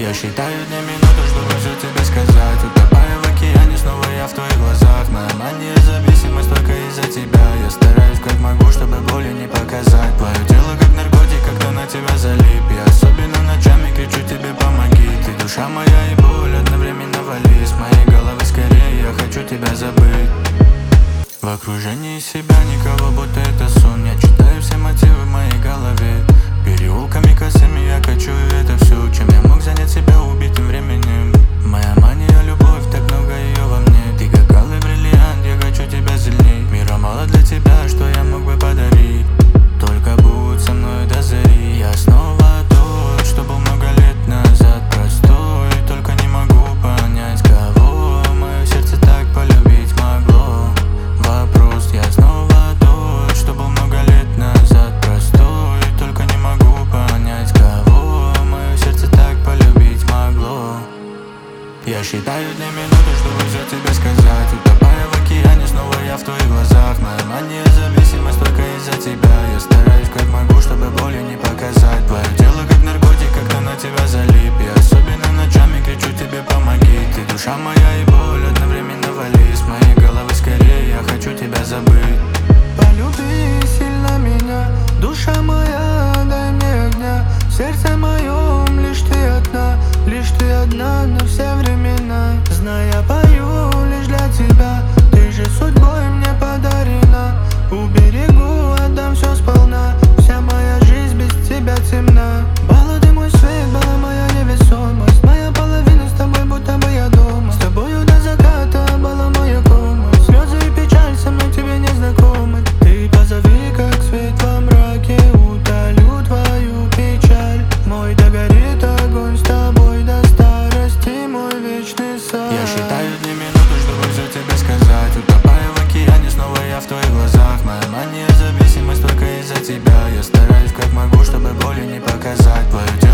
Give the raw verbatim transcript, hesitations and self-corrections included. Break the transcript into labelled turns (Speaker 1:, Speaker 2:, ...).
Speaker 1: Я считаю дни минуты, чтобы все тебе сказать. Утопая в океане, снова я в твоих глазах. Моя мания зависимость только из-за тебя. Я стараюсь как могу, чтобы боли не показать. Твое тело как наркотик, когда на тебя залип. Я особенно ночами кричу тебе помоги. Ты душа моя и боль одновременно вали. С моей головы скорее, я хочу тебя забыть. В окружении себя никого, будто это сон. Я читаю все мотивы в моей голове. Переулками косыми я качу, и это все, чем я мог занять себя убитым временем. Моя мания, любовь, так много ее во мне. Ты как алый бриллиант, я хочу тебя сильней. Мира мало для тебя, что я мог бы подарить. Только будь со мной до зари. Я снова тот, что был много лет назад. Простой, только не могу понять, кого мое сердце так полюбить могло. Вопрос, я снова тот, что был много лет назад. Простой, только не могу понять, кого мое сердце так полюбить могло. Я считаю дни минуты, чтобы все тебе сказать. Утопая в океане, снова я в твоих глазах. Моя мания зависимость только из-за тебя. Я стараюсь как могу, чтобы боли не показать. Твое тело как наркотик, когда на тебя залип. Я особенно ночами кричу тебе помоги. Ты душа моя и боль одновременно вали. С моей головы скорее, я хочу тебя забыть.
Speaker 2: Полюби сильно меня, душа моя, дай мне огня. В сердце моем лишь ты одна, лишь ты одна на все времена. Знаю, я пою лишь для тебя, ты же судьбой мне подарена. Уберегу, отдам все сполна, вся моя жизнь без тебя темна. Баллады мой свет, была моя невесомость. Моя половина с тобой, будто бы я дома. С тобою до заката была моя кома. Слезы и печаль со мной тебе не знакомы. Ты позови, как свет во мраке, утолю твою печаль. Мой догорит огонь с тобой до старости, мой вечный сад.
Speaker 1: Я считаю дни минуты, чтобы все тебе сказать. Утопая в океане, снова я в твоих глазах. Моя мания зависимость только из-за тебя. Я стараюсь как могу, чтобы боли не показать. Твое тело